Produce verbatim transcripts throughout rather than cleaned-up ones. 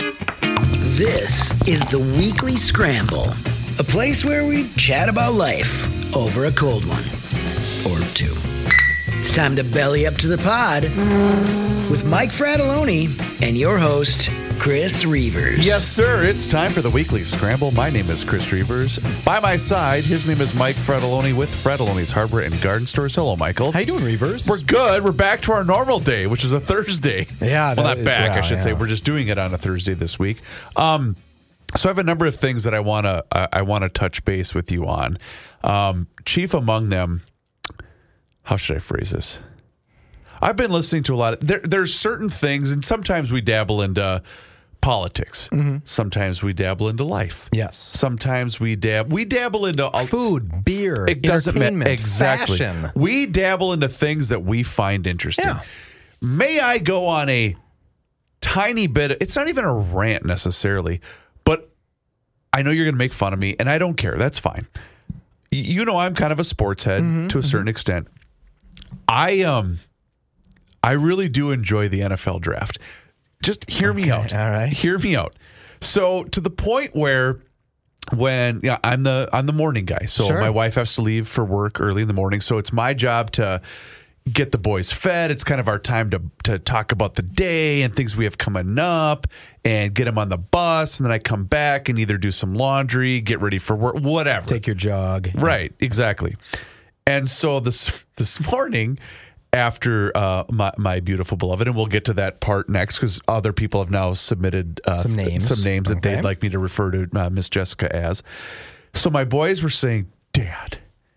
This is the Weekly Scramble, a place where we chat about life over a cold one or two. It's time to belly up to the pod with Mike Fratelloni and your host, Chris Reavers. Yes, sir. It's time for the Weekly Scramble. My name is Chris Reavers. By my side, his name is Mike Fratelloni with Fratelloni's Hardware and Garden Stores. Hello, Michael. How you doing, Reavers? We're good. We're back to our normal day, which is a Thursday. Yeah. Well, that, not back, well, I should yeah. say. We're just doing it on a Thursday this week. Um, so I have a number of things that I want to I, I want to touch base with you on. Um, chief among them, how should I phrase this? I've been listening to a lot of, there, there's certain things, and sometimes we dabble into politics. Mm-hmm. Sometimes we dabble into life. Yes. Sometimes we dab we dabble into all, food, beer, it doesn't matter entertainment, exactly. fashion. We dabble into things that we find interesting. Yeah. May I go on a tiny bit? Of, it's not even a rant necessarily, but I know you're going to make fun of me, and I don't care. That's fine. You know, I'm kind of a sports head mm-hmm, to a certain mm-hmm. extent. I um, I really do enjoy the N F L draft. Just hear okay, me out. All right. Hear me out. So to the point where when yeah, I'm the I'm the morning guy. So sure. my wife has to leave for work early in the morning. So it's my job to get the boys fed. It's kind of our time to to talk about the day and things we have coming up and get them on the bus. And then I come back and either do some laundry, get ready for work, whatever. Take your jog. Right, exactly. And so this this morning, after uh, my, my beautiful beloved, and we'll get to that part next because other people have now submitted uh, some names, some names that okay. they'd like me to refer to uh, Miss Jessica as. So my boys were saying, Dad,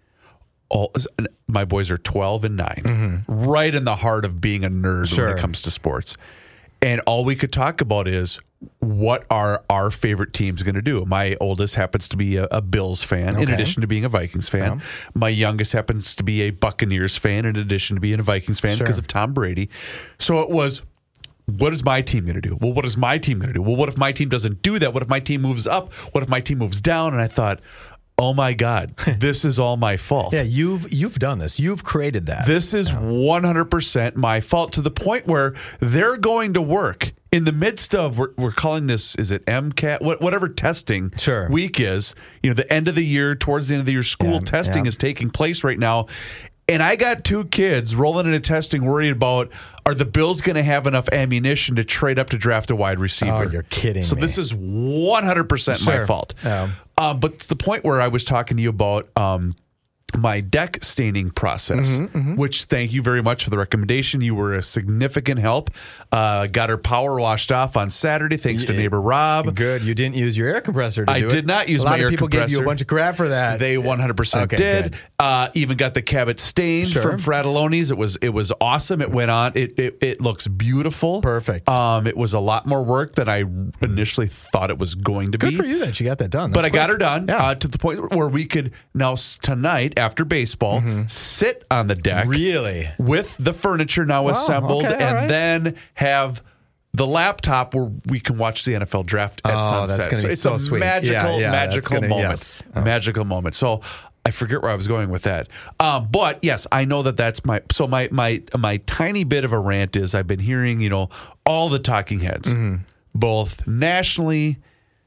all, my boys are twelve and nine, mm-hmm. right in the heart of being a nerd sure. when it comes to sports. And all we could talk about is what are our favorite teams going to do? My oldest happens to be a, a Bills fan, okay. in addition to being a Vikings fan. Yeah. My youngest happens to be a Buccaneers fan, in addition to being a Vikings fan because sure. of Tom Brady. So it was, what is my team going to do? Well, what is my team going to do? Well, what if my team doesn't do that? What if my team moves up? What if my team moves down? And I thought, oh my God, this is all my fault. Yeah, you've you've done this. You've created that. This is yeah. one hundred percent my fault, to the point where they're going to work in the midst of, we're, we're calling this, is it M CAT? What, whatever testing sure. week is. You know, the end of the year, towards the end of the year, school yeah, testing yeah. is taking place right now. And I got two kids rolling into testing worried about, are the Bills going to have enough ammunition to trade up to draft a wide receiver? Oh, you're kidding So me. this is one hundred percent sure. my fault. Yeah. Um, but to the point where I was talking to you about um, my deck staining process, mm-hmm, mm-hmm. which thank you very much for the recommendation. You were a significant help. Uh, got her power washed off on Saturday, thanks yeah. to neighbor Rob. Good. You didn't use your air compressor to I do did it. not use my my air compressor. A lot of people gave you a bunch of crap for that. They one hundred percent okay, did. Uh, even got the Cabot stain sure. from Fratelloni's. It was it was awesome. It went on. It it, it looks beautiful. Perfect. Um, it was a lot more work than I initially thought it was going to Good be. for you that you got that done. That's but I quick. got her done yeah. uh, to the point where we could now s- tonight after baseball mm-hmm. sit on the deck, really, with the furniture now wow, assembled, okay, and right. then have the laptop where we can watch the N F L draft at oh, sunset. That's gonna so be it's so a sweet. magical, yeah, yeah, magical gonna, moment. Yes. Oh. Magical moment. So I forget where I was going with that. Um, but yes, I know that that's my, so my, my, my tiny bit of a rant is I've been hearing, you know, all the talking heads, mm-hmm. both nationally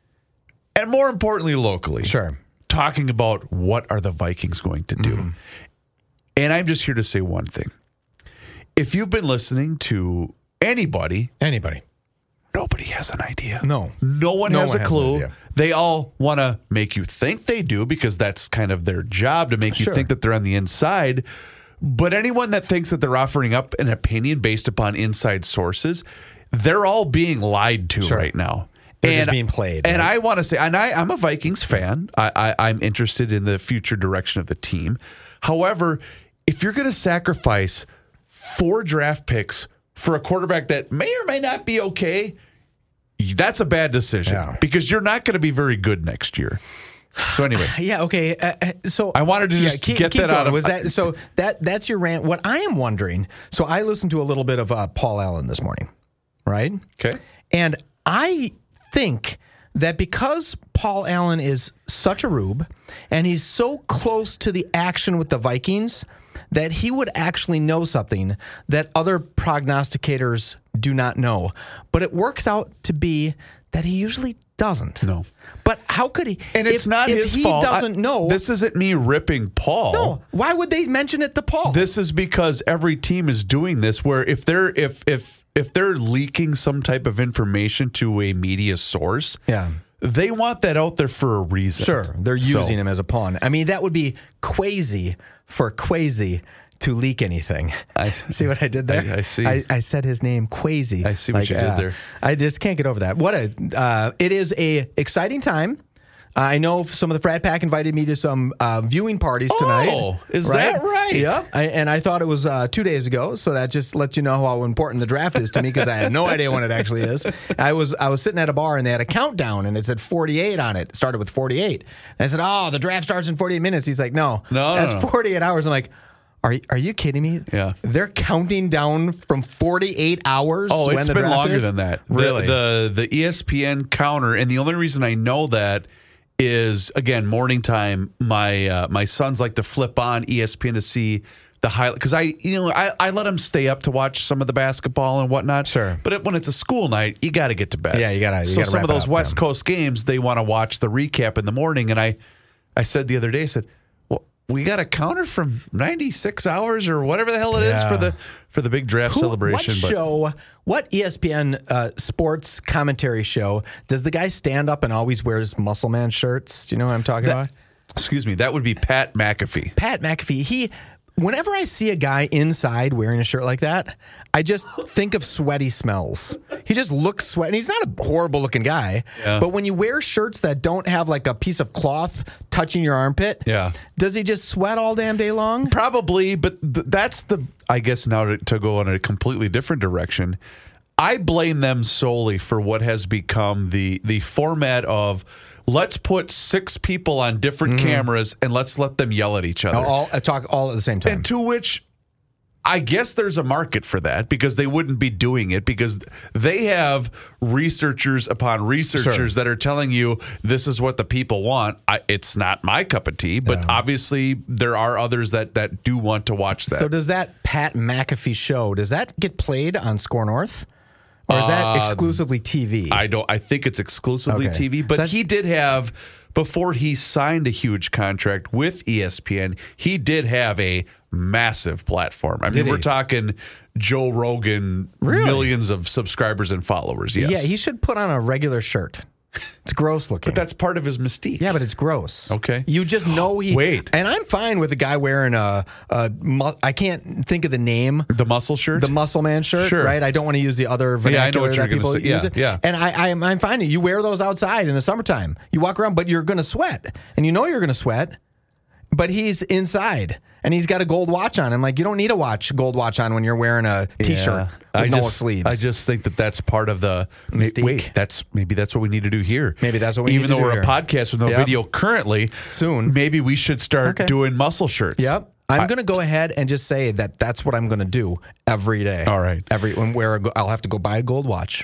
and more importantly, locally. Sure. Talking about what are the Vikings going to do. Mm-hmm. And I'm just here to say one thing. If you've been listening to anybody, anybody, nobody has an idea. No. No one no has one a has clue. They all want to make you think they do because that's kind of their job, to make sure. you think that they're on the inside. But anyone that thinks that they're offering up an opinion based upon inside sources, they're all being lied to sure. right now. They're and, just being played. And right? I want to say, and I, I'm a Vikings fan. I, I, I'm interested in the future direction of the team. However, if you're going to sacrifice four draft picks for a quarterback that may or may not be okay, that's a bad decision yeah. because you're not going to be very good next year. So anyway, yeah, okay. Uh, so I wanted to just yeah, keep, get keep that going. out of. Was that so? That that's your rant. What I am wondering. So I listened to a little bit of uh, Paul Allen this morning, right? Okay, and I think that because Paul Allen is such a rube and he's so close to the action with the Vikings, that he would actually know something that other prognosticators do not know. But it works out to be that he usually doesn't. No. But how could he? And it's if, not if his he fault. doesn't I- know. This isn't me ripping Paul. no. Why would they mention it to Paul? This is because every team is doing this. Where if they're if if if they're leaking some type of information to a media source, yeah. they want that out there for a reason. Sure, they're So- using him as a pawn. I mean, that would be crazy for Quasi to leak anything. I- see what I did there? I- I see. I, I said his name, Quasi. I see what you did there. I just can't get over that. What a! Uh, it is a exciting time. I know some of the Frat Pack invited me to some uh, viewing parties tonight. Oh, is that right? Yeah, I, and I thought it was uh, two days ago, so that just lets you know how important the draft is to me because I had no idea when it actually is. I was I was sitting at a bar and they had a countdown and it said forty-eight on it. It started with forty-eight. And I said, "Oh, the draft starts in forty-eight minutes." He's like, "No, No, no, that's no. forty-eight hours." I'm like, "Are you, are you kidding me? Yeah. they're counting down from forty-eight hours." Oh, when it's the been draft longer is? than that. The- Really? The, the E S P N counter, and the only reason I know that is again morning time. My uh, my sons like to flip on E S P N to see the highlight because I you know I, I let them stay up to watch some of the basketball and whatnot. Sure. But it, when it's a school night, you got to get to bed. Yeah, you gotta- you So gotta some wrap of it those up, West yeah. Coast games, they want to watch the recap in the morning, and I I said the other day, I said, well, we got a counter from ninety-six hours or whatever the hell it is Yeah. for the for the big draft Who- celebration. What but show, what E S P N uh, sports commentary show does the guy stand up and always wears Muscle Man shirts? Do you know what I'm talking about? excuse me, that would be Pat McAfee. Pat McAfee. He, whenever I see a guy inside wearing a shirt like that, I just think of sweaty smells. He just looks sweaty. He's not a horrible looking guy, Yeah. but when you wear shirts that don't have like a piece of cloth touching your armpit, Yeah. does he just sweat all damn day long? Probably, but th- that's the, I guess now to, to go in a completely different direction, I blame them solely for what has become the the format of let's put six people on different cameras and let's let them yell at each other. All uh, talk all at the same time. And to which I guess there's a market for that because they wouldn't be doing it because they have researchers upon researchers Sure. that are telling you this is what the people want. I, it's not my cup of tea, but Yeah. obviously there are others that, that do want to watch that. So does that Pat McAfee show, does that get played on Score North? Or is that Uh, exclusively T V? I don't. I think it's exclusively Okay. T V, but So that's- he did have before he signed a huge contract with E S P N. He did have a massive platform. I mean, Did he? we're talking Joe Rogan, Really? millions of subscribers and followers. Yes, Yeah, he should put on a regular shirt. It's gross looking. but that's part of his mystique. yeah, but it's gross. Okay. You just know he. Wait. And I'm fine with a guy wearing a, a mu- I can't think of the name. the muscle shirt. The Muscle Man shirt, Sure. right? I don't want to use the other Yeah, I know vernacular what you're that people gonna say. use Yeah, it. yeah. And I, I'm, I'm fine. You wear those outside in the summertime. You walk around, but you're going to sweat. And you know you're going to sweat, but he's inside. And he's got a gold watch on. I'm like, you don't need a watch, gold watch on when you're wearing a T-shirt with I no just, sleeves. I just think that that's part of the Mystique. Wait, that's maybe that's what we need to do here. Maybe that's what we Even need to though do we're here. a podcast with no Yep. video currently, Soon. maybe we should start Okay. doing muscle shirts. Yep. I'm I- going to go ahead and just say that that's what I'm going to do every day. All right. Every when wear a, go- I'll have to go buy a gold watch.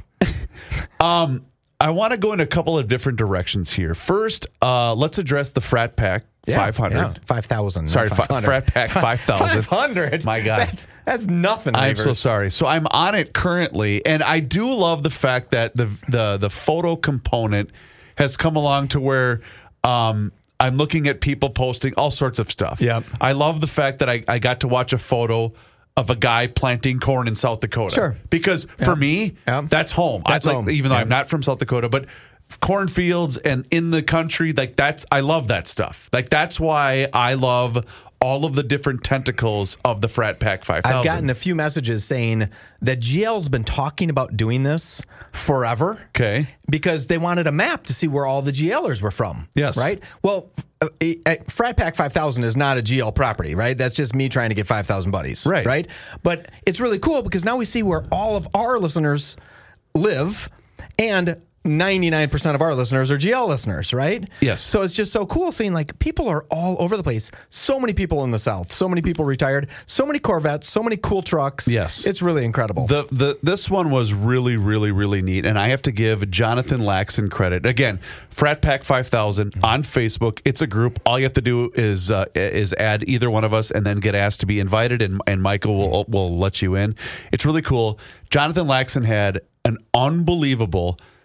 Um, I want to go in a couple of different directions here. First, uh, let's address the Frat Pack five hundred. Yeah, five thousand. Sorry, fi- Frat Pack five thousand. five hundred. My God. That's, that's nothing. I'm so Reavers. sorry. So I'm on it currently, and I do love the fact that the the the photo component has come along to where um, I'm looking at people posting all sorts of stuff. Yep. I love the fact that I, I got to watch a photo of a guy planting corn in South Dakota. Sure. Because for me, Yep. that's home. That's I, like, home. Even though Yep. I'm not from South Dakota, but cornfields and in the country, like that's I love that stuff. Like that's why I love all of the different tentacles of the Frat Pack five thousand. I've gotten a few messages saying that G L's been talking about doing this forever. Okay. Because they wanted a map to see where all the GLers were from. Yes. Right? Well, uh, uh, Frat Pack five thousand is not a G L property, right? That's just me trying to get five thousand buddies. Right. Right? But it's really cool because now we see where all of our listeners live and ninety-nine percent of our listeners are G L listeners, right? Yes. So it's just so cool seeing like people are all over the place. So many people in the South, so many people retired, so many Corvettes, so many cool trucks. Yes. It's really incredible. The the this one was really really really neat, and I have to give Jonathan Laxon credit again. Frat Pack five thousand on Facebook. It's a group. All you have to do is uh, is add either one of us, and then get asked to be invited, and and Michael will will let you in. It's really cool. Jonathan Laxon had an unbelievable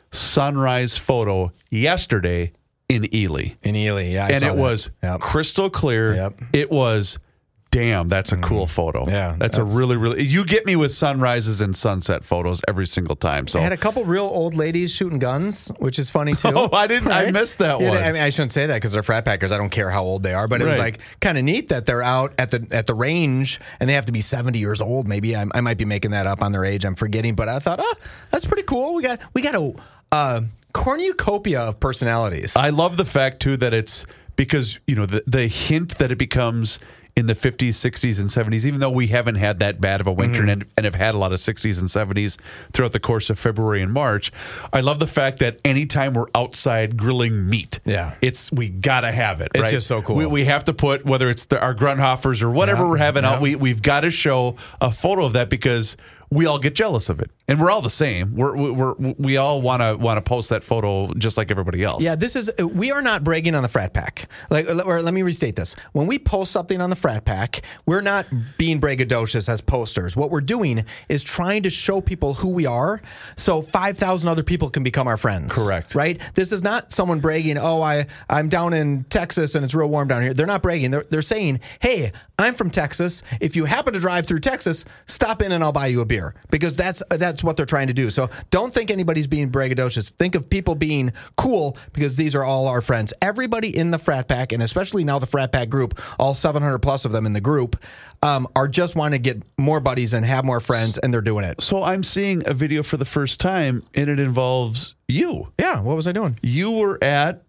sunrise photo yesterday in Ely. In Ely, yeah. I and saw it that. was Yep. crystal clear. Yep. It was, damn, that's a cool photo. Yeah, That's, that's- a really, really, you get me with sunrises and sunset photos every single time. So I had a couple real old ladies shooting guns, which is funny too. Oh, I didn't- I missed that Yeah, one. I mean, I shouldn't say that because they're frat packers. I don't care how old they are, but it was Right. like kind of neat that they're out at the at the range and they have to be seventy years old. Maybe I, I might be making that up on their age. I'm forgetting, but I thought, oh, that's pretty cool. We got we got a uh, cornucopia of personalities. I love the fact too that it's because, you know, the, the hint that it becomes in the fifties, sixties, and seventies, even though we haven't had that bad of a winter Mm-hmm. and, and have had a lot of sixties and seventies throughout the course of February and March, I love the fact that anytime we're outside grilling meat, Yeah. it's we gotta have it. It's right? just so cool. We, we have to put, whether it's the, our Grunhoffers or whatever Yeah, we're having out, yeah. we, we've got to show a photo of that because we all get jealous of it, and we're all the same. We're, we're we all want to want to post that photo just like everybody else. Yeah, this is, we are not bragging on the frat pack. Like, or let me restate this. When we post something on the frat pack, we're not being braggadocious as posters. What we're doing is trying to show people who we are so five thousand other people can become our friends. Correct. Right? This is not someone bragging, oh, I, I'm down in Texas and it's real warm down here. They're not bragging. They're, they're saying, hey, I'm from Texas. If you happen to drive through Texas, stop in and I'll buy you a beer. Because that's that's what they're trying to do. So don't think anybody's being braggadocious. Think of people being cool because these are all our friends. Everybody in the frat pack, and especially now the frat pack group, all seven hundred plus of them in the group, um, are just wanting to get more buddies and have more friends, and they're doing it. So I'm seeing a video for the first time, and it involves you. Yeah, what was I doing? You were at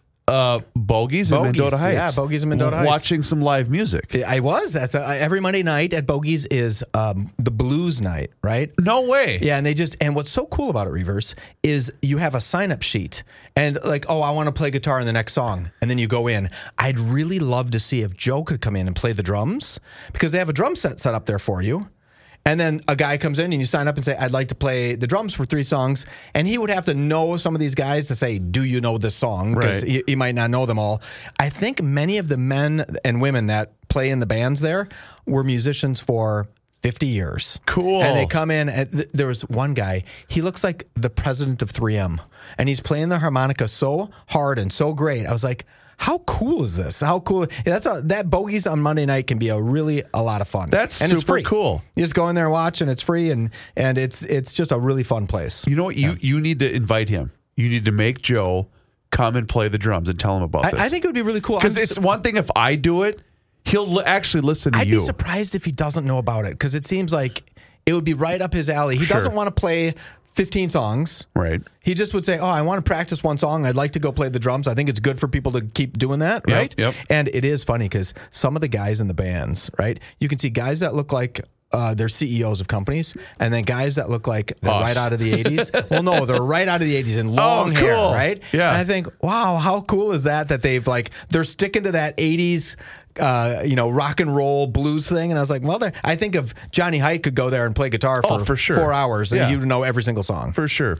uh, Bogies in Bogies, Mendota Heights. yeah, Bogies in Mendota Heights. Watching some live music. I was. That's a, every Monday night at Bogies is um, the blues night, right? No way. Yeah, and they just, and what's so cool about it, Reverse, is you have a sign up sheet and like, oh, I want to play guitar in the next song. And then you go in. I'd really love to see if Joe could come in and play the drums because they have a drum set set up there for you. And then a guy comes in and you sign up and say, I'd like to play the drums for three songs. And he would have to know some of these guys to say, do you know this song? Because Right. he, he might not know them all. I think many of the men and women that play in the bands there were musicians for fifty years. Cool. And they come in, and th- there was one guy, he looks like the president of three M. And he's playing the harmonica so hard and so great. I was like, how cool is this? How cool? That's a, that Bogies on Monday night can be a really a lot of fun. That's and it's super free. cool. You just go in there and watch, and it's free, and and it's it's just a really fun place. You know what? You you need to invite him. You need to make Joe come and play the drums and tell him about this. I, I think it would be really cool. Because I'm it's su- one thing if I do it, he'll li- actually listen to I'd you. be surprised if he doesn't know about it because it seems like it would be right up his alley. He Sure. doesn't want to play fifteen songs. Right. He just would say, oh, I want to practice one song. I'd like to go play the drums. I think it's good for people to keep doing that, Yep, right? yep. And it is funny because some of the guys in the bands, right? You can see guys that look like uh, they're C E Os of companies, and then guys that look like they're Us. right out of the eighties. Well, no, they're right out of the eighties in long Oh, hair, cool. right? Yeah. And I think, wow, how cool is that? That they've like they're sticking to that eighties. Uh, you know, rock and roll blues thing, and I was like, well, there. I think if Johnny Height could go there and play guitar for, Oh, for sure. four hours, and Yeah. he would know every single song. For sure.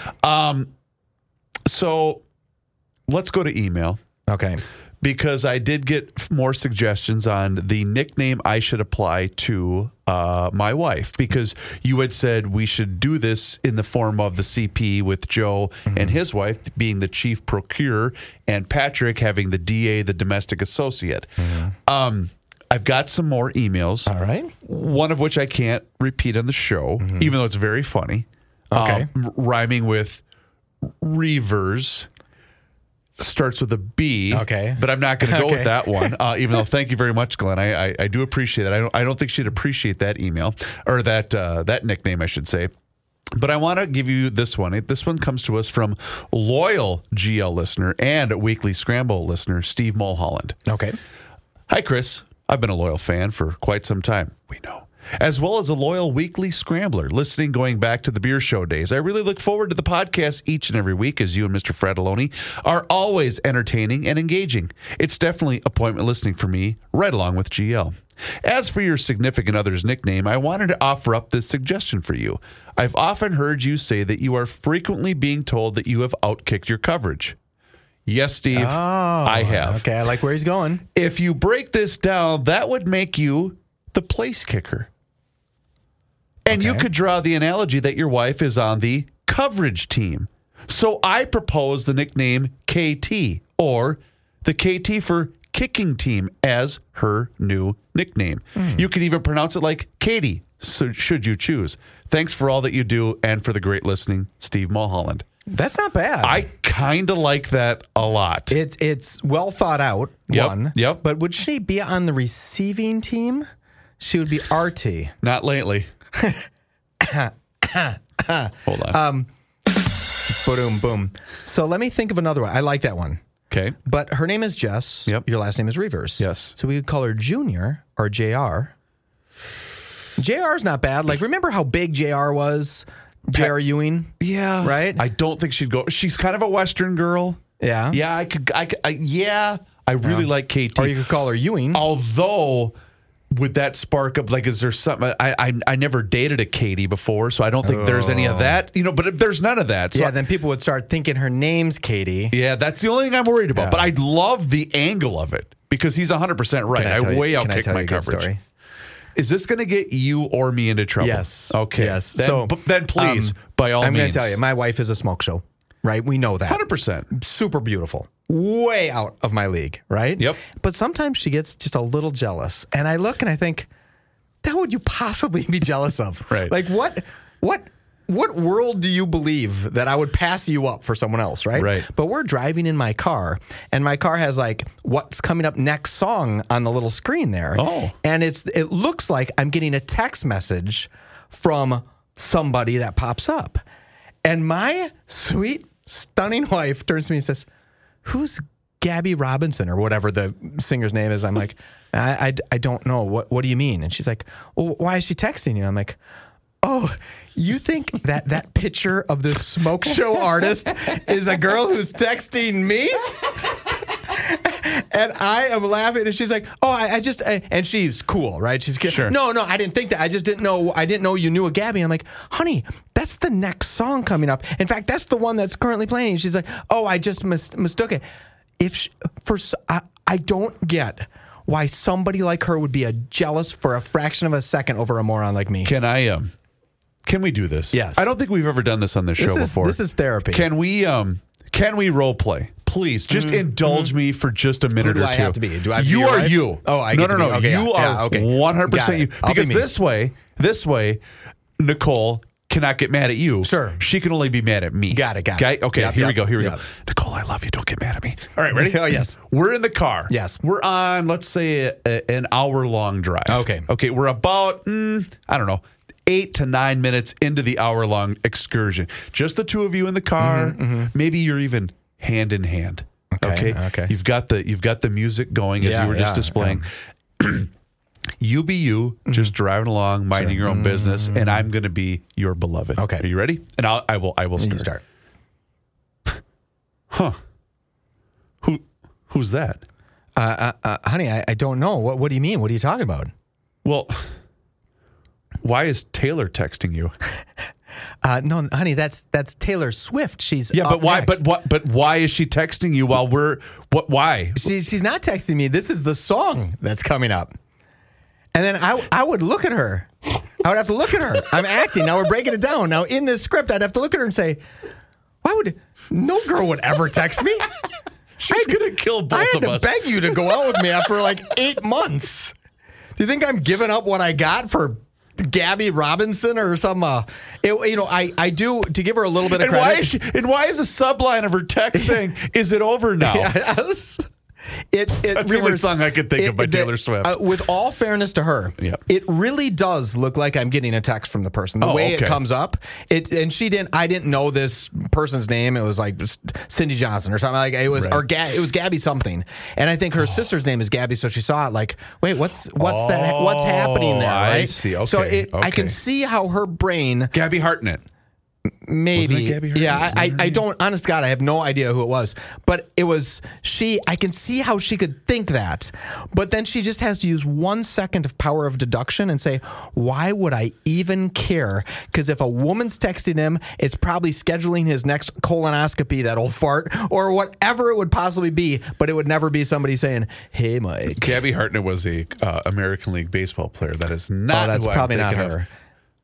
Um, so let's go to email Okay. because I did get f- more suggestions on the nickname I should apply to uh, my wife because you had said we should do this in the form of the C P with Joe and his wife being the chief procurer and Patrick having the D A, the domestic associate. Um, I've got some more emails. All right. One of which I can't repeat on the show, even though it's very funny. Okay. Um, rhyming with Reavers. Starts with a B. Okay. But I'm not going to go Okay. with that one. Uh, even though, thank you very much, Glenn. I, I I do appreciate it. I don't I don't think she'd appreciate that email or that uh, that nickname, I should say. But I want to give you this one. This one comes to us from loyal G L listener and Weekly Scramble listener Steve Mulholland. Okay. Hi, Chris. I've been a loyal fan for quite some time. We know. As well as a loyal weekly scrambler, listening going back to the beer show days. I really look forward to the podcast each and every week as you and Mister Fratelloni are always entertaining and engaging. It's definitely appointment listening for me, right along with G L. As for your significant other's nickname, I wanted to offer up this suggestion for you. I've often heard you say that you are frequently being told that you have outkicked your coverage. Yes, Steve, Oh, I have. Okay, I like where he's going. If you break this down, that would make you the place kicker. And you Okay. could draw the analogy that your wife is on the coverage team, So I propose the nickname K T, or the K T for Kicking Team, as her new nickname. Mm. You can even pronounce it like Katie, so should you choose. Thanks for all that you do and for the great listening, Steve Mulholland. That's not bad. I kind of like that a lot. It's it's well thought out, yep, one. Yep. But would she be on the receiving team? She would be R T. Not lately. Hold on. Um, boom, boom. So let me think of another one. I like that one. Okay. But her name is Jess. Yep. Your last name is Reavers. Yes. So we could call her Junior or J R. J R is not bad. Like, remember how big J R was? J R Ewing? Yeah. Right? I don't think she'd go. She's kind of a Western girl. Yeah. Yeah, I could. I, could, I yeah, I really yeah. like K T. Or you could call her Ewing. Although, would that spark up, like, is there something? I I, I never dated a Katie before, so I don't think oh. there's any of that. You know, but if there's none of that. So yeah, I, then people would start thinking her name's Katie. Yeah, that's the only thing I'm worried about. Yeah. But I love the angle of it because he's one hundred percent right. I, I way you, outkick my coverage. Story? Is this going to get you or me into trouble? Yes. Okay. Yes. Then, so then please, um, by all I'm means. I'm going to tell you, my wife is a smoke show, right? We know that. one hundred percent. Super beautiful. Way out of my league, right? Yep. But sometimes she gets just a little jealous. And I look and I think, how would you possibly be jealous of? Right. Like, what, what, what world do you believe that I would pass you up for someone else, right? Right. But we're driving in my car, and my car has like what's coming up next song on the little screen there. Oh. And it's it looks like I'm getting a text message from somebody that pops up. And my sweet, stunning wife turns to me and says, "Who's Gabby Robinson?" or whatever the singer's name is. I'm like, I, I, I don't know. What what do you mean? And she's like, well, why is she texting you? I'm like, oh, you think that that picture of this smoke show artist is a girl who's texting me? And I am laughing, and she's like, "Oh, I, I just," I, and she's cool, right? She's sure. No, no, I didn't think that. I just didn't know. I didn't know you knew a Gabby. I'm like, honey, that's the next song coming up. In fact, that's the one that's currently playing. She's like, "Oh, I just mis- mistook it." If she, for, I, I don't get why somebody like her would be a jealous for a fraction of a second over a moron like me. Can I um? Can we do this? Yes. I don't think we've ever done this on this, this show is, before. This is therapy. Can we um? Can we role play? Please, just mm-hmm. indulge mm-hmm. me for just a minute Who do or I two. have to be? Do I have to you be your are wife? you. Oh, I no, get no, to no. be, okay, you yeah, are yeah, okay. one hundred percent you. I'll Because be me. this way, this way, Nicole cannot get mad at you. Sure. She can only be mad at me. Got it, got okay? it. Okay, Yep, here yep, we go, here we yep. go. Nicole, I love you. Don't get mad at me. All right, ready? Oh, yes. We're in the car. Yes. We're on, let's say, a, a, an hour-long drive. Okay. Okay, we're about, mm, I don't know, eight to nine minutes into the hour-long excursion. Just the two of you in the car. Mm-hmm, mm-hmm. Maybe you're even hand in hand. Okay, Okay. okay. You've got the you've got the music going as Yeah, you were just yeah, displaying. You be you, just driving along, minding Sure. your own business, and I'm going to be your beloved. Okay. Are you ready? And I'll, I will. I will start. You start. Huh? Who? Who's that? Uh, uh, uh, honey, I, I don't know. What What do you mean? What are you talking about? Well, why is Taylor texting you? Uh, no, honey, that's that's Taylor Swift. She's Yeah, up but why? next. But what? But why is she texting you while we're? What? Why? She, she's not texting me. This is the song that's coming up. And then I I would look at her. I would have to look at her. I'm acting. Now we're breaking it down. Now in this script, I'd have to look at her and say, why would no girl would ever text me? She's gonna kill both I had of to us. beg you to go out with me after like eight months. Do you think I'm giving up what I got for Gabby Robinson or some? Uh, it, you know, I, I do to give her a little bit of And credit. why is she? And why is the subline of her text saying, "Is it over now?" Yes. It, it That's the only song I could think of by Taylor Swift. Uh, with all fairness to her, Yep. it really does look like I'm getting a text from the person. The Oh, way okay. it comes up, it and she didn't. I didn't know this person's name. It was like Cindy Johnson or something. Like it was, Right. or Ga- it was Gabby something. And I think her sister's name is Gabby. So she saw it like, wait, what's what's that? What's happening there? I Right? see. So Okay, it, I can okay. see how her brain. Gabby Hartnett. Maybe. Wasn't it Gabby Hartnett? Yeah, Wasn't I, that her I, I name? don't, honest God, I have no idea who it was. But it was she, I can see how she could think that. But then she just has to use one second of power of deduction and say, why would I even care? Because if a woman's texting him, it's probably scheduling his next colonoscopy, that old fart, or whatever it would possibly be. But it would never be somebody saying, hey, Mike. Gabby Hartnett was a uh, American League baseball player. That is not. Oh, that's who I'm probably not thinking her. of.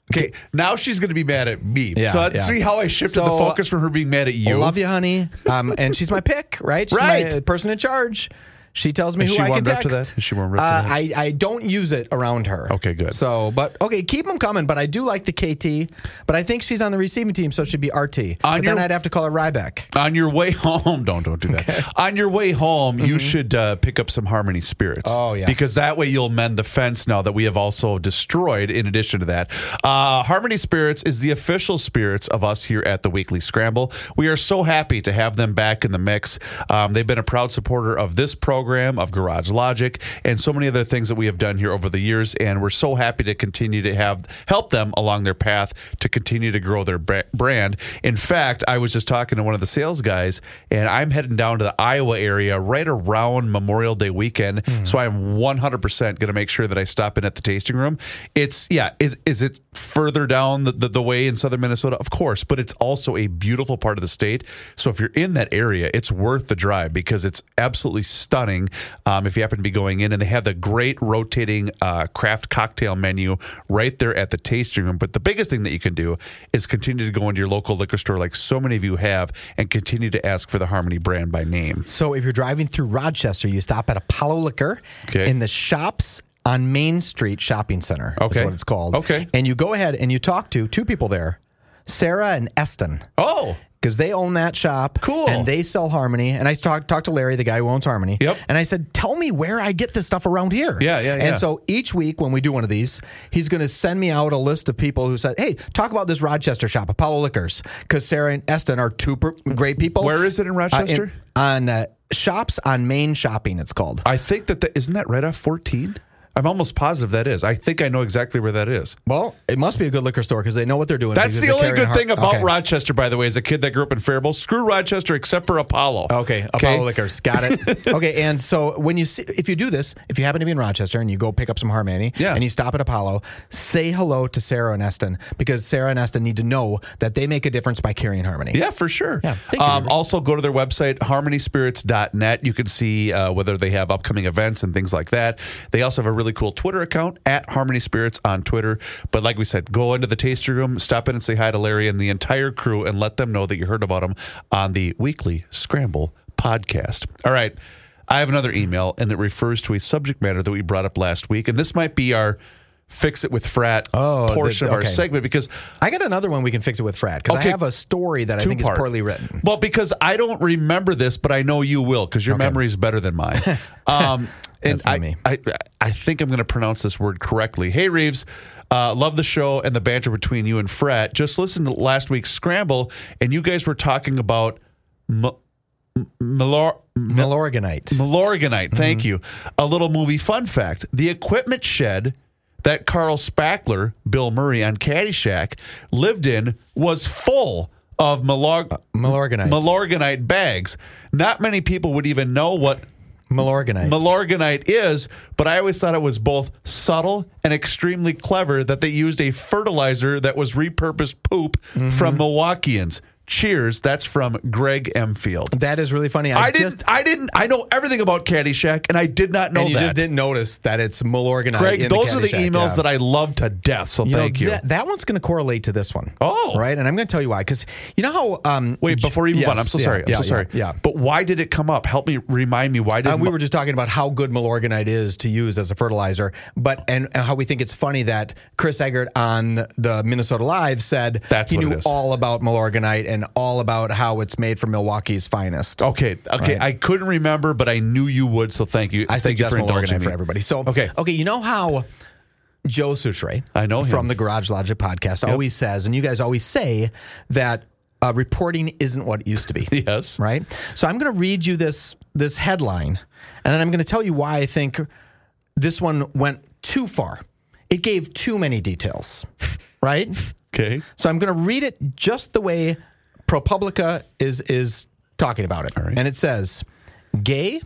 Okay, now she's going to be mad at me. Yeah, so let's yeah. see how I shifted So, the focus from her being mad at you. I love you, honey. Um, and she's my pick, right? She's Right. my person in charge. She tells me Is who she I can warmed up text. to that? Is she warmed up to uh, that? I, I don't use it around her. Okay, good. So, but okay, keep them coming. But I do like the K T. But I think she's on the receiving team, so she'd be R T. On but your- then I'd have to call her Ryback. On your way home, don't don't do that. Okay. On your way home, you should uh, pick up some Harmony Spirits. Oh, yes. Because that way you'll mend the fence now that we have also destroyed. In addition to that, uh, Harmony Spirits is the official spirits of us here at the Weekly Scramble. We are so happy to have them back in the mix. Um, they've been a proud supporter of this program, of Garage Logic, and so many other things that we have done here over the years. And we're so happy to continue to have help them along their path to continue to grow their bra- brand. In fact, I was just talking to one of the sales guys, and I'm heading down to the Iowa area right around Memorial Day weekend. Mm-hmm. So I'm one hundred percent going to make sure that I stop in at the tasting room. It's, yeah, is, is it further down the, the, the way in southern Minnesota? Of course, but it's also a beautiful part of the state. So if you're in that area, it's worth the drive because it's absolutely stunning. Um, if you happen to be going in, and they have the great rotating uh, craft cocktail menu right there at the tasting room. But the biggest thing that you can do is continue to go into your local liquor store like so many of you have and continue to ask for the Harmony brand by name. So if you're driving through Rochester, you stop at Apollo Liquor Okay. in the Shops on Main Street Shopping Center. Okay. Is what it's called. Okay. And you go ahead and you talk to two people there, Sarah and Eston. Oh, Because they own that shop. Cool. And they sell Harmony. And I talked talked to Larry, the guy who owns Harmony. Yep. And I said, tell me where I get this stuff around here. Yeah, yeah, yeah. And so each week when we do one of these, he's going to send me out a list of people who said, hey, talk about this Rochester shop, Apollo Liquors. Because Sarah and Eston are two per- great people. where is it in Rochester? Uh, in, on uh, Shops on Main Shopping, it's called. I think that the, isn't that right off fourteen? I'm almost positive that is. I think I know exactly where that is. Well, it must be a good liquor store because they know what they're doing. That's because the they're only carrying good har- thing about okay. Rochester, by the way, as a kid that grew up in Faribault. Screw Rochester except for Apollo. Okay, Apollo Liquors, got it. Okay, and so when you see, if you do this, if you happen to be in Rochester and you go pick up some Harmony, Yeah. and you stop at Apollo, say hello to Sarah and Eston because Sarah and Eston need to know that they make a difference by carrying Harmony. Yeah, for sure. Yeah, thank you, um, Robert. also, go to their website, harmony spirits dot net. You can see uh, whether they have upcoming events and things like that. They also have a really cool Twitter account, at Harmony Spirits on Twitter. But like we said, go into the tasting room, stop in and say hi to Larry and the entire crew, and let them know that you heard about them on the Weekly Scramble podcast. All right. I have another email, and it refers to a subject matter that we brought up last week. And this might be our Fix It with Frat Oh, portion the- of our okay. segment because I got another one we can fix it with Frat because Okay. I have a story that I think is Two-part. poorly written. Well, because I don't remember this, but I know you will because your Okay. memory is better than mine. Um, and That's not I, me. I, I think I'm going to pronounce this word correctly. Hey, Reeves, uh, love the show and the banter between you and Frat. Just listened to last week's Scramble, and you guys were talking about m- m- Malor- Milorganite. Milorganite. Thank you. A little movie fun fact. The equipment shed that Carl Spackler, Bill Murray on Caddyshack, lived in was full of Milor- Milorganite. Milorganite bags. Not many people would even know what Milorganite. Milorganite is, but I always thought it was both subtle and extremely clever that they used a fertilizer that was repurposed poop Mm-hmm. from Milwaukeeans. Cheers. That's from Greg M. Field. that is really funny. I didn't. just, I didn't. I know everything about Caddyshack, and I did not know and you that. just didn't notice that it's Milorganite. Greg, in those the are the Caddyshack, emails yeah. that I love to death. So You know, thank you. That, that one's going to correlate to this one. Oh. Right? And I'm going to tell you why. Because you know how... Um, Wait, before you move yes, on, I'm so yeah, sorry. I'm yeah, so sorry. Yeah. yeah. But why did it come up? Help me. Remind me. Why did Uh, we were just talking about how good Milorganite is to use as a fertilizer, but and, and how we think it's funny that Chris Eggert on the Minnesota Live said That's he what it knew is. all about Milorganite and all about how it's made from Milwaukee's finest. Okay. Okay. Right. I couldn't remember, but I knew you would. So thank you. I thank you suggest for indulging Milorganite me. for everybody. So Okay. okay, you know how Joe Souchere, I know him. from the Garage Logic podcast, always says, and you guys always say that uh, reporting isn't what it used to be. Yes. Right? So I'm going to read you this this headline, and then I'm going to tell you why I think this one went too far. It gave too many details, right? Okay. So I'm going to read it just the way ProPublica is is talking about it. All right. And it says, gay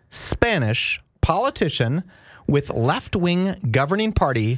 Spanish politician with left-wing governing party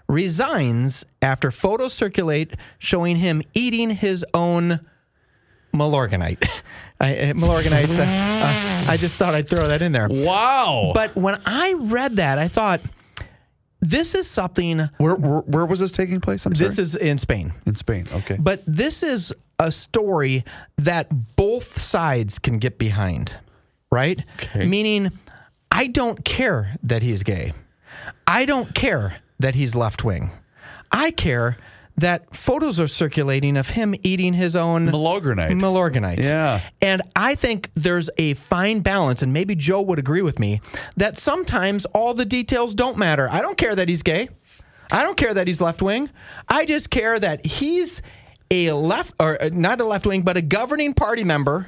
resigns after photos circulate showing him eating his own Milorganite. I, uh, Milorganite. Uh, uh, I just thought I'd throw that in there. Wow. But when I read that, I thought, this is something. Where, where where was this taking place? I'm sorry. This is in Spain. In Spain. Okay. But this is a story that both sides can get behind, right? Okay. Meaning, I don't care that he's gay. I don't care that he's left-wing. I care that photos are circulating of him eating his own Milorganite. Milorganite. Yeah. And I think there's a fine balance, and maybe Joe would agree with me, that sometimes all the details don't matter. I don't care that he's gay. I don't care that he's left-wing. I just care that he's a left, or not a left-wing, but a governing party member,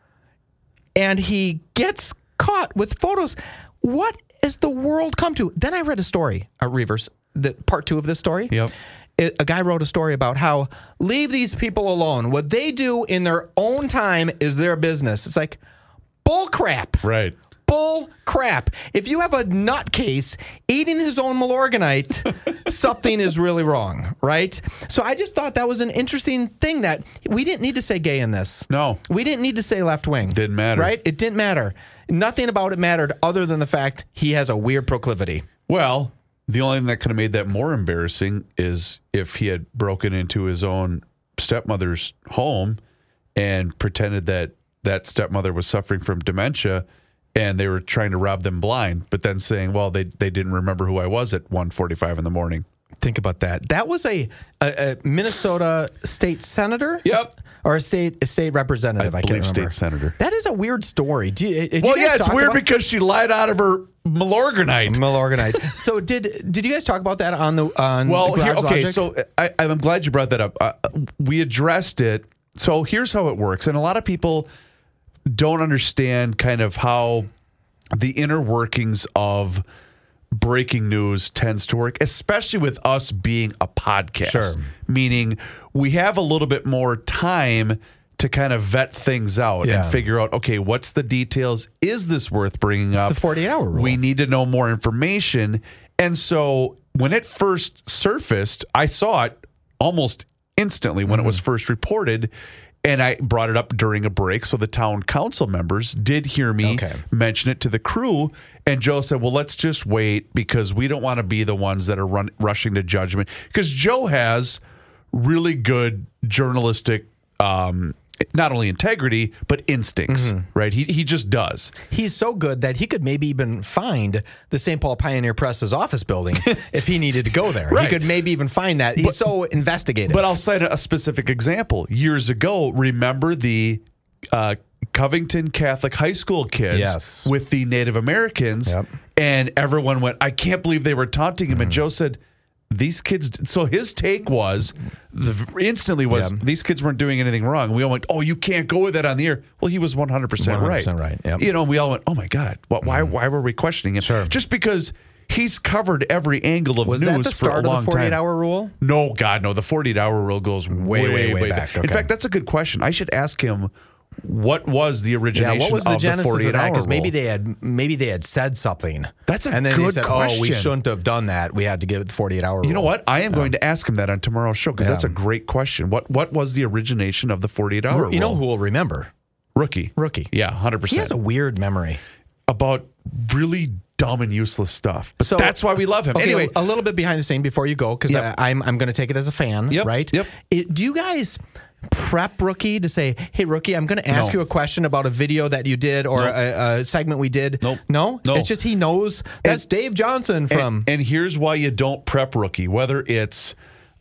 and he gets caught with photos. What has the world come to? Then I read a story, uh, Reavers, the part two of this story. Yep. A guy wrote a story about how leave these people alone. What they do in their own time is their business. It's like bull crap. Right. Bull crap. If you have a nutcase eating his own Milorganite, something is really wrong, right? So I just thought that was an interesting thing that we didn't need to say gay in this. No. We didn't need to say left wing. Didn't matter. Right? It didn't matter. Nothing about it mattered other than the fact he has a weird proclivity. Well, the only thing that could have made that more embarrassing is if he had broken into his own stepmother's home and pretended that that stepmother was suffering from dementia and they were trying to rob them blind, but then saying, well, they they didn't remember who I was at one forty-five in the morning. Think about that. That was a, a, a Minnesota state senator? Yep. Or a state a state representative, I, I can't believe remember. state senator. That is a weird story. Do you, did Well, you guys yeah, it's talk weird about- because she lied out of her Milorganite. Milorganite. So did did you guys talk about that on the on Well, the here, Garage okay, Logic? so I, I'm glad you brought that up. Uh, we addressed it. So here's how it works. And a lot of people don't understand kind of how the inner workings of breaking news tends to work, especially with us being a podcast. Sure. Meaning we have a little bit more time to kind of vet things out Yeah. and figure out, okay, what's the details? Is this worth bringing up? the forty-eight hour rule. We need to know more information. And so when it first surfaced, I saw it almost instantly when Mm-hmm. it was first reported. And I brought it up during a break. So the town council members did hear me Okay. mention it to the crew. And Joe said, well, let's just wait because we don't want to be the ones that are run, rushing to judgment. Because Joe has really good journalistic, um, not only integrity, but instincts, Mm-hmm. right? He he just does. He's so good that he could maybe even find the Saint Paul Pioneer Press's office building if he needed to go there. Right. He could maybe even find that. He's But- so investigative. But I'll cite a specific example. Years ago, remember the uh, Covington Catholic High School kids Yes. with the Native Americans, Yep. and everyone went, I can't believe they were taunting him. Mm-hmm. And Joe said, these kids, so his take was, the instantly was, Yeah. these kids weren't doing anything wrong. We all went, oh, you can't go with that on the air. Well, he was one hundred percent right. one hundred percent right, yep. You know, we all went, oh my God, what, why, why were we questioning him? Sure. Just because he's covered every angle of was news that the for a start of long the forty-eight time. hour rule? No, God, no. The forty-eight hour rule goes way, way, way, back. back. In Okay. fact, that's a good question. I should ask him what was the Yeah, origination what was the of the genesis of forty-eight that? hour Because maybe rule. they had maybe they had said something. That's a and then they good said, "Oh, we question. shouldn't have done that. We had to give it the forty-eight hour rule." You know what? I am going to ask him that on tomorrow's show because Yeah. that's a great question. What what was the origination of the forty-eight hour rule? You know who will remember? Rookie. Rookie. Yeah, one hundred He has percent. a weird memory. About really dumb and useless stuff. But So- that's why we love him. Okay, Anyway, a little bit behind the scene before you go, because Yep. I'm I'm going to take it as a fan, Yep, right? yep. It, do you guys prep Rookie to say, "Hey, Rookie, I'm going to ask No. you a question about a video that you did or Nope. a, a segment we did"? Nope. No, No. It's just he knows that's Dave Johnson from. And, and here's why you don't prep Rookie, whether it's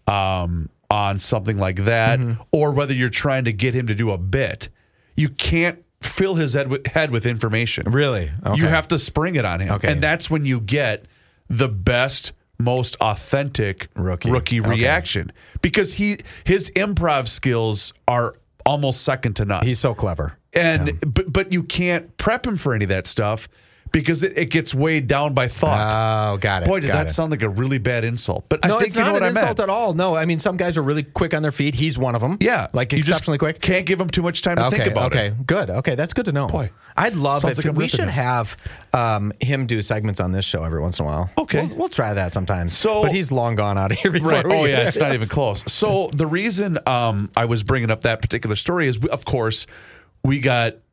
um, on something like that Mm-hmm. or whether you're trying to get him to do a bit. You can't fill his head with, head with information. Really? Okay. You have to spring it on him. Okay. And that's when you get the best, most authentic Rookie. rookie Okay. reaction. Because he his improv skills are almost second to none. He's so clever. And but but you can't prep him for any of that stuff because it, it gets weighed down by thought. Oh, got it. Boy, did got that it. sound like a really bad insult. But I No, think it's you know not what an I insult meant. at all. No, I mean, some guys are really quick on their feet. He's one of them. Yeah, like you just exceptionally quick. Can't give him too much time to okay, think about okay, it. good. Okay, that's good to know. Boy, I'd love sounds if like I'm we ripping should him. have um, him do segments on this show every once in a while. Okay. we'll, we'll try that sometime. So- but he's long gone out of here before Right. we Oh, yeah. It's not Yes. even close. So the reason um, I was bringing up that particular story is, we, of course, we got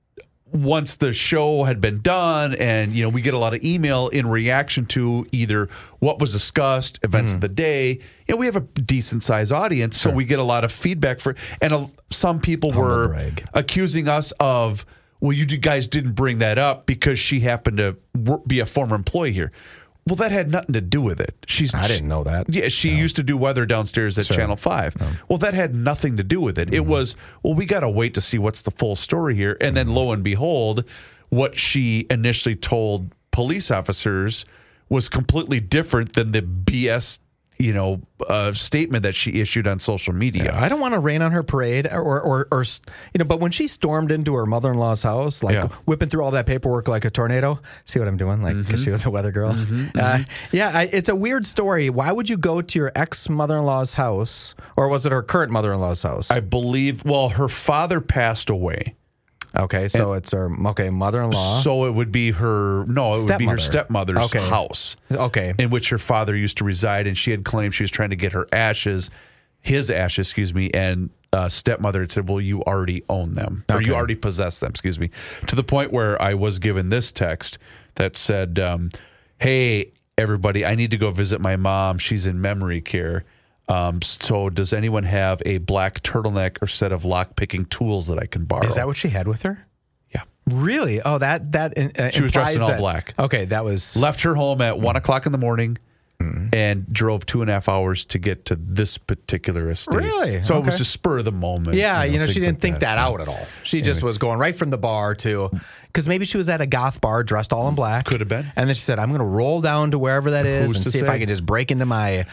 once the show had been done, and you know, we get a lot of email in reaction to either what was discussed, events mm. of the day. You know, we have a decent sized audience, sure. so we get a lot of feedback for. And a, some people Humble were brag. accusing us of, well, you guys didn't bring that up because she happened to work, be a former employee here. Well, that had nothing to do with it. She's. I didn't know that. Yeah, she no. used to do weather downstairs at sure. Channel five. No. Well, that had nothing to do with it. Mm-hmm. It was, well, we got to wait to see what's the full story here. And then lo and behold, what she initially told police officers was completely different than the B S, you know, uh, statement that she issued on social media. Yeah, I don't want to rain on her parade or, or, or, you know, but when she stormed into her mother-in-law's house, like yeah. whipping through all that paperwork like a tornado, see what I'm doing? Like, because mm-hmm. she was a weather girl. Mm-hmm, uh, mm-hmm. Yeah, I, it's a weird story. Why would you go to your ex-mother-in-law's house, or was it her current mother-in-law's house? I believe, well, her father passed away. Okay, so and, it's her okay mother-in-law. So it would be her no, it would be her stepmother's okay. house. Okay, in which her father used to reside, and she had claimed she was trying to get her ashes, his ashes, excuse me, and uh, stepmother had said, "Well, you already own them, or okay. you already possess them." Excuse me, to the point where I was given this text that said, um, "Hey, everybody, I need to go visit my mom. She's in memory care." Um, so does anyone have a black turtleneck or set of lock-picking tools that I can borrow? Is that what she had with her? Yeah. Really? Oh, that, that uh, she was dressed in all that, black. Okay, that was... Left her home at one o'clock in the morning mm. and drove two and a half hours to get to this particular estate. Really? So okay. it was just spur of the moment. Yeah, you know, you know she didn't like think that, that out at all. She anyway. just was going right from the bar to... Because maybe she was at a goth bar dressed all in black. Could have been. And then she said, I'm going to roll down to wherever that is Who's and see say? if I can just break into my...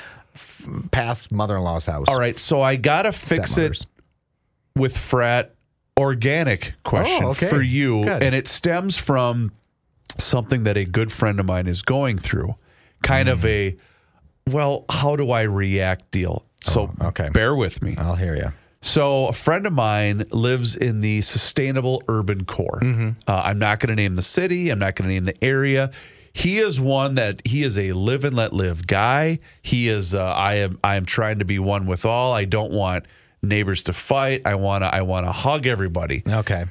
past mother-in-law's house. All right, so I gotta fix it with Frat organic question oh, okay. for you, Good. and it stems from something that a good friend of mine is going through. Kind mm. of a, well, how do I react deal? So oh, okay. bear with me. I'll hear you. So a friend of mine lives in the sustainable urban core. Mm-hmm. Uh, I'm not going to name the city. I'm not going to name the area. He is one that he is a live and let live guy. He is. Uh, I am. I am trying to be one with all. I don't want neighbors to fight. I want to. I want to hug everybody. Okay.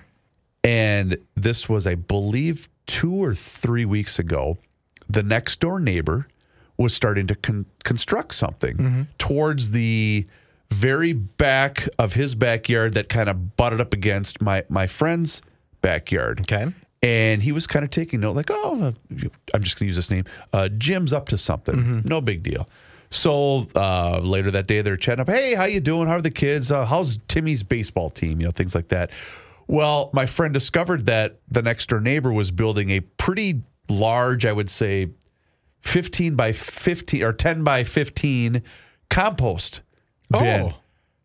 And this was, I believe, two or three weeks ago. The next door neighbor was starting to con- construct something mm-hmm. towards the very back of his backyard that kind of butted up against my my friend's backyard. Okay. And he was kind of taking note, like, oh, I'm just going to use this name. Uh, Jim's up to something. Mm-hmm. No big deal. So uh, later that day, they're chatting up. Hey, how you doing? How are the kids? Uh, how's Timmy's baseball team? You know, things like that. Well, my friend discovered that the next door neighbor was building a pretty large, I would say, fifteen by fifteen or ten by fifteen compost bin. Oh.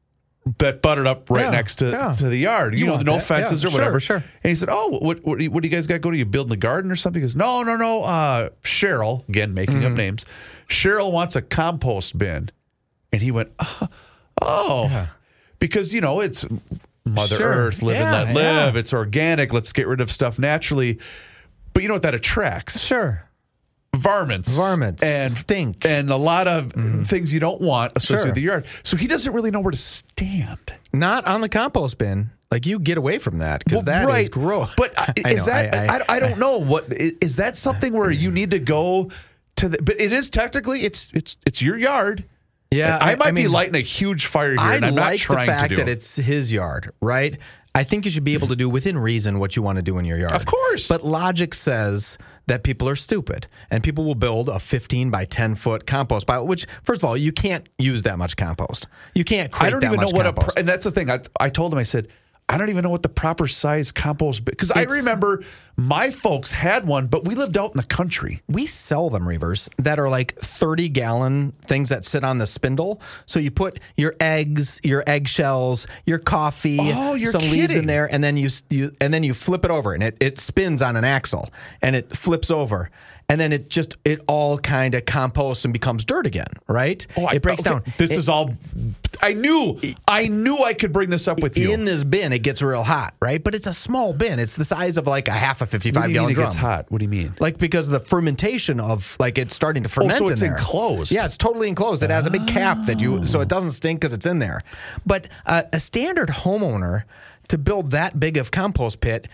That butted up right yeah, next to, yeah. to the yard. You, you know, no that. fences yeah, or whatever. Sure, sure. And he said, oh, what what do you, what do you guys got going? Are you building a garden or something? He goes, no, no, no. Uh, Cheryl, again, making mm-hmm. up names. Cheryl wants a compost bin. And he went, oh, oh. Yeah. Because, you know, it's Mother sure. Earth, live yeah, and let live. Yeah. It's organic. Let's get rid of stuff naturally. But you know what that attracts? Sure. Varmints. Varmints. And stink. And a lot of mm-hmm. things you don't want associated sure. with the yard. So he doesn't really know where to stand. Not on the compost bin. Like, you get away from that because well, that right. is gross. But uh, is know, that, I, I, I, I don't know. what is, is that something where you need to go to the, but it is technically, it's it's it's your yard. Yeah. I, I might I mean, be lighting a huge fire here, I and I'm like not trying the fact to do that it's his yard, right? I think you should be able to do within reason what you want to do in your yard. Of course. But logic says that people are stupid and people will build a fifteen by ten foot compost pile, which, first of all, you can't use that much compost. You can't create I don't that even much know what compost. a, and that's the thing. I, I told him, I said, I don't even know what the proper size compost, because I remember my folks had one, but we lived out in the country. We sell them, Reavers, that are like thirty gallon things that sit on the spindle. So you put your eggs, your eggshells, your coffee, oh, you're some kidding. leaves in there, and then you, you and then you flip it over, and it, it spins on an axle, and it flips over. And then it just, it all kind of composts and becomes dirt again, right? Oh, I, it breaks okay. down. This it, is all, I knew, I knew I could bring this up with you. In this bin, it gets real hot, right? But it's a small bin. It's the size of like a half a fifty-five what do you gallon mean it drum. gets hot? What do you mean? Like, because of the fermentation of, like, it's starting to ferment oh, so it's in there. enclosed. Yeah, it's totally enclosed. It has a big cap that you, so it doesn't stink because it's in there. But uh, a standard homeowner, to build that big of compost pit,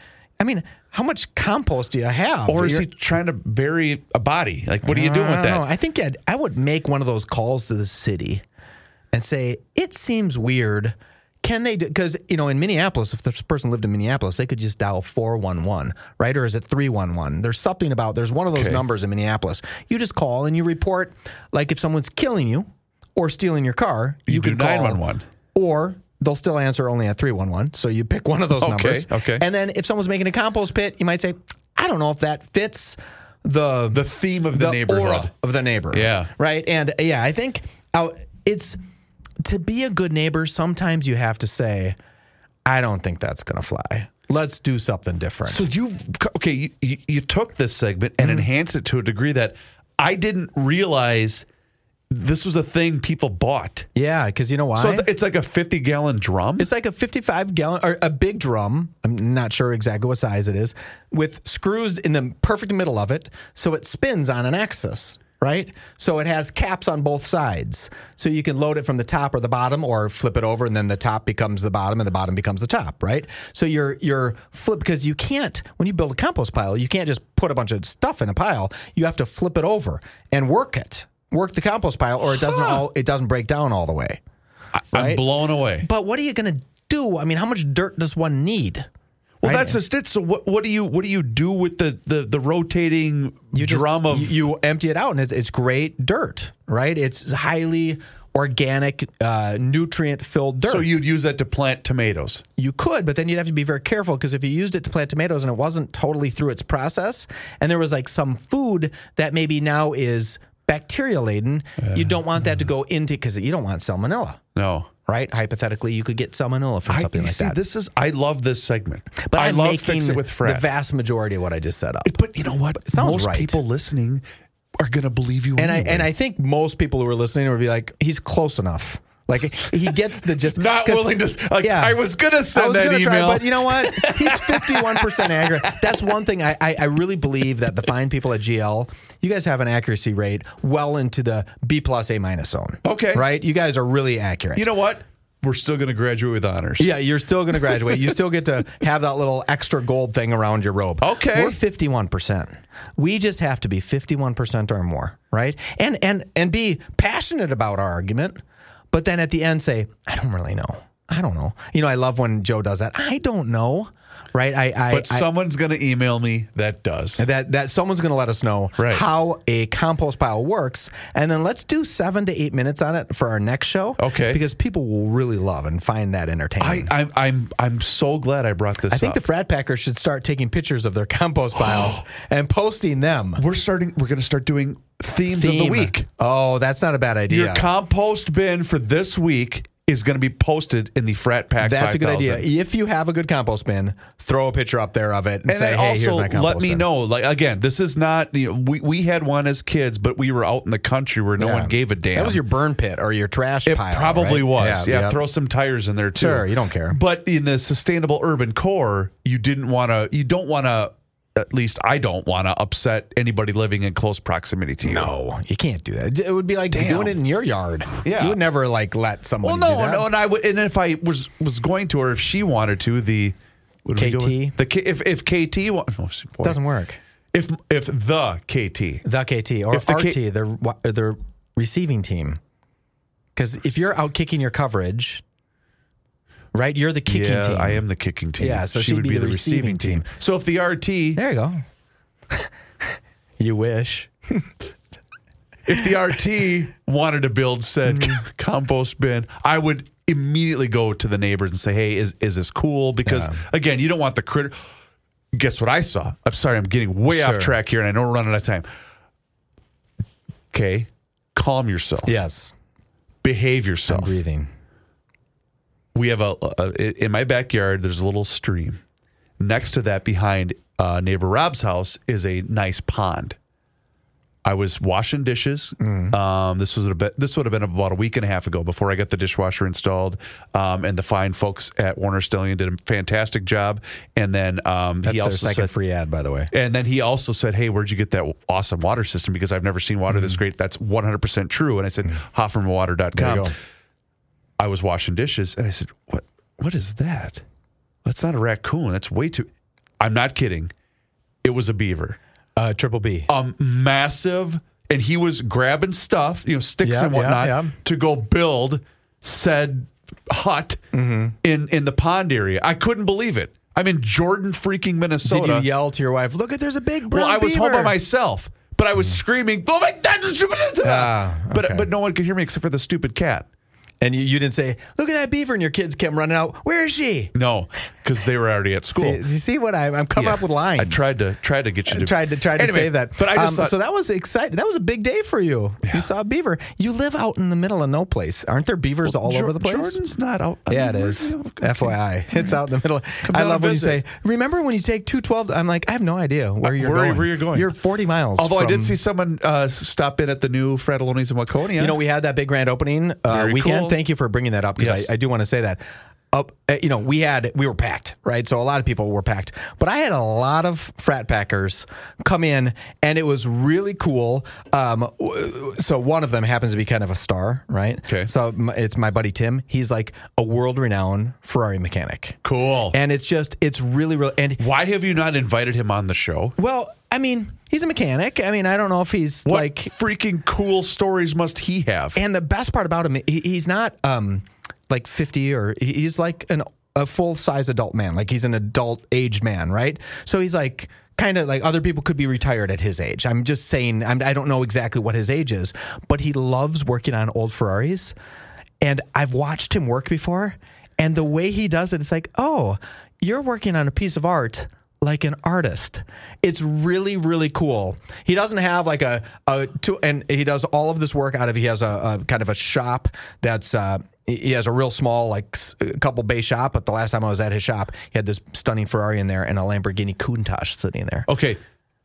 I mean, how much compost do you have? Or is You're- he trying to bury a body? Like, what are you I doing with don't that? know. I think I'd, I would make one of those calls to the city and say, it seems weird. Can they do, because, you know, in Minneapolis, if this person lived in Minneapolis, they could just dial four one one, right? Or is it three one one? There's something about, there's one of those Okay. numbers in Minneapolis. You just call and you report, like if someone's killing you or stealing your car, you, You do can call. nine one one. Or they'll still answer only at three one one. So you pick one of those Okay, numbers. okay. And then if someone's making a compost pit, you might say, I don't know if that fits the The theme of the, neighborhood. aura of the neighbor. Yeah. Right. And uh, yeah, I think uh, it's to be a good neighbor. Sometimes you have to say, I don't think that's going to fly. Let's do something different. So you've, okay, you, you, you took this segment and enhanced it to a degree that I didn't realize this was a thing people bought. yeah. Because you know why? So it's- it's like a fifty gallon drum? It's like a fifty-five gallon or a big drum. I'm not sure exactly what size it is, with screws in the perfect middle of it. So it spins on an axis, right? So it has caps on both sides. So you can load it from the top or the bottom or flip it over and then the top becomes the bottom and the bottom becomes the top, right? So you're, you're flip because you can't, when you build a compost pile, you can't just put a bunch of stuff in a pile. You have to flip it over and work it. Work the compost pile or it doesn't all, it doesn't break down all the way. I'm right? blown away. But what are you going to do? I mean, how much dirt does one need? Well, right? that's just it. So what, what do you what do you do with the the, the rotating you just- drum of? you, you empty it out and it's, it's great dirt, right? It's highly organic, uh, nutrient filled dirt. so you'd use that to plant tomatoes. You could, but then you'd have to be very careful because if you used it to plant tomatoes and it wasn't totally through its process, and there was like some food that maybe now is bacteria laden, you don't want that to go into because you don't want salmonella, No. right? Hypothetically, you could get salmonella from I, something you like see, that. this is I love this segment. But I I'm love making Fix It with Fred. the vast majority of what I just set up. But you know what? sounds Most right. people listening are going to believe you And I anyway. and I think most people who are listening would be like, he's close enough. Like he gets the just Not 'cause- willing to. Like, I was going to I send was that gonna email. try, but you know what? He's fifty-one percent accurate. That's one thing I, I I really believe that the fine people at G L, you guys have an accuracy rate well into the B plus A minus zone. Okay. right? You guys are really accurate. You know what? We're still going to graduate with honors. Yeah, you're still going to graduate. You still get to have that little extra gold thing around your robe. Okay. We're fifty-one percent. We just have to be fifty-one percent or more, right? And and and be passionate about our argument, but then at the end say, I don't really know. I don't know. You know, I love when Joe does that. I don't know. Right? I, I But I, someone's going to email me that does. that that someone's going to let us know Right. how a compost pile works, and then let's do seven to eight minutes on it for our next show. Okay. Because people will really love and find that entertaining. I, I'm I'm I'm so glad I brought this I think up. the frat packers should start taking pictures of their compost piles and posting them. we're starting. We're going to start doing themes of the Theme. week. Oh, that's not a bad idea. Your compost bin for this week is going to be posted in the Frat Pack. That's a good five thousand. idea. If you have a good compost bin, throw a picture up there of it and, And say, then "Hey, also here's my compost let me bin." know. Like again, this is not. You know, we we had one as kids, but we were out in the country where no Yeah. one gave a damn. That was your burn pit or your trash It pile. probably right? was. Yeah, yeah. throw some tires in there too. Sure, you don't care. But in the sustainable urban core, you didn't want to. You don't want to. At least I don't want to upset anybody living in close proximity to you. No, you can't do that. It would be like Damn. doing it in your yard. Yeah. You would never like let someone Well, do no, that. no, and I would, and if I was was going to, or if she wanted to, the what did we go K T? with? the K, if if K T wa- oh, boy. Doesn't work. if if the K T The K T or If the R K- T, the the receiving team. Because if you're out kicking your coverage, right, you're the kicking yeah, team. I am the kicking team. Yeah, so she she'd would be be, the the receiving, receiving team. team. So if the R T, There you go. You wish. if the R T wanted to build said Mm-hmm. compost bin, I would immediately go to the neighbors and say, "Hey, is is this cool?" Because Yeah. again, you don't want the critter. Guess what I saw? I'm sorry, I'm getting way Sure. off track here, and I know we're running out of time. Okay, calm yourself. Yes. Behave I'm yourself. breathing. We have a, a in my backyard. There's a little stream. Next to that, behind uh, neighbor Rob's house, is a nice pond. I was washing dishes. Um, this was a bit, this would have been about a week and a half ago before I got the dishwasher installed. Um, and the fine folks at Warner Stellian did a fantastic job. And then um, That's he their also second said, free ad, by the way. and then he also said, "Hey, where'd you get that awesome water system? Because I've never seen water this great." That's one hundred percent true. And I said, Hoffman Water dot There you com. go. I was washing dishes and I said, "What? What is that? That's not a raccoon. That's way too." I'm not kidding. It was a beaver. Uh, triple B. Um, massive. And he was grabbing stuff, you know, sticks Yeah, and whatnot, yeah, yeah. to go build said hut Mm-hmm. in, in the pond area. I couldn't believe it. I'm in Jordan, freaking Minnesota. Did you yell to your wife, look at, there's a big brown Well, I was beaver. home by myself, but I was screaming, oh my God. Ah, But okay. but no one could hear me except for the stupid cat. And you, you didn't say, look at that beaver, and your kids came running out. Where is she? No, because they were already at school. See, you see what I, I'm coming Yeah. up with lines. I tried to tried to get you I to tried to try to Anyway, save that. But I just Um, thought, so that was exciting. That was a big day for you. You saw a beaver. You live out in the middle of no place. Aren't there beavers all Jor- over the place? Jordan's not out. I Yeah, it mean, is. we're- okay. F Y I. It's out in the middle. Come I down love and when you say, visit. remember when you take two twelve? I'm like, I have no idea where Uh, you're where- going. where you're going. You're forty miles. Although I from- did see someone uh, stop in at the new Fratelloni's in Waconia. You know, we had that big grand opening uh, Very weekend. cool. Thank you for bringing that up because Yes. I, I do want to say that. Up, uh, you know, we had we were packed, right? So a lot of people were packed, but I had a lot of frat packers come in, and it was really cool. Um, w- so one of them happens to be kind of a star, right? Okay. So m- it's my buddy Tim. He's like a world-renowned Ferrari mechanic, Cool. and it's just it's really really and Why have you not invited him on the show? well, I mean, he's a mechanic. I mean, I don't know if he's What like freaking cool stories must he have? And the best part about him, he, he's not um, like fifty or he- he's like an, a full size adult man. Like he's an adult aged man, right? So he's like kind of like other people could be retired at his age. I'm just saying, I'm, I don't know exactly what his age is, but he loves working on old Ferraris. And I've watched him work before. And the way he does it, it's like, oh, you're working on a piece of art like an artist. It's really, really cool. He doesn't have like a, a two, and he does all of this work out of, he has a, a kind of a shop that's, uh, he has a real small, like s- couple bay shop. But the last time I was at his shop, he had this stunning Ferrari in there and a Lamborghini Countach sitting there. Okay,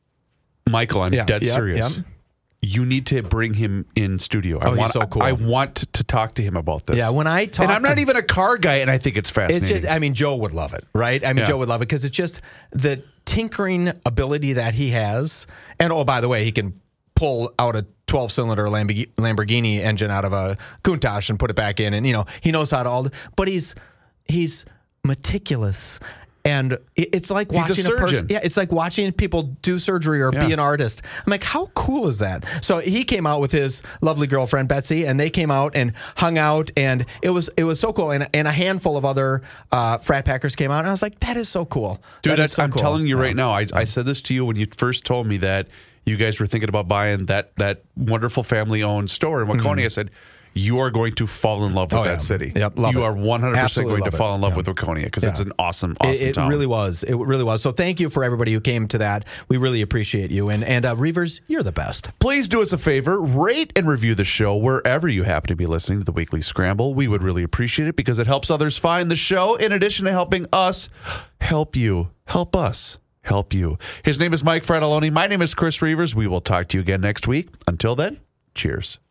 Michael, I'm Yeah, dead yeah, serious. yeah. You need to bring him in studio. I Oh, he's want, so cool. I, I want to talk to him about this. Yeah, when I talk and I'm to- not even a car guy, and I think it's fascinating. It's just, I mean, Joe would love it, right? I mean, Yeah. Joe would love it because it's just the tinkering ability that he has. And oh, by the way, he can pull out a twelve cylinder Lamborghini, Lamborghini engine out of a Countach and put it back in. And, you know, he knows how to all, but he's, he's meticulous. And it- it's like He's a watching a, person. surgeon. Yeah, it's like watching people do surgery or Yeah. be an artist. I'm like, how cool is that? So he came out with his lovely girlfriend Betsy, and they came out and hung out, and it was it was so cool. And, and a handful of other uh, frat packers came out, and I was like, that is so cool, Dude, That is that's, so I'm cool. telling you right Yeah. now. I, I said this to you when you first told me that you guys were thinking about buying that that wonderful family-owned store in Waconia. I said, you are going to fall in love with Oh, that yeah. city. Yep, love you it. are one hundred percent Absolutely going love to it. fall in love Yeah. with Waconia because it's Yeah. an awesome, awesome It, it town. really was. It really was. So thank you for everybody who came to that. We really appreciate you. And and uh, Reavers, you're the best. Please do us a favor, rate and review the show wherever you happen to be listening to the Weekly Scramble. We would really appreciate it because it helps others find the show in addition to helping us help you. Help us. Help you. His name is Mike Fratelloni. My name is Chris Reavers. We will talk to you again next week. Until then, cheers.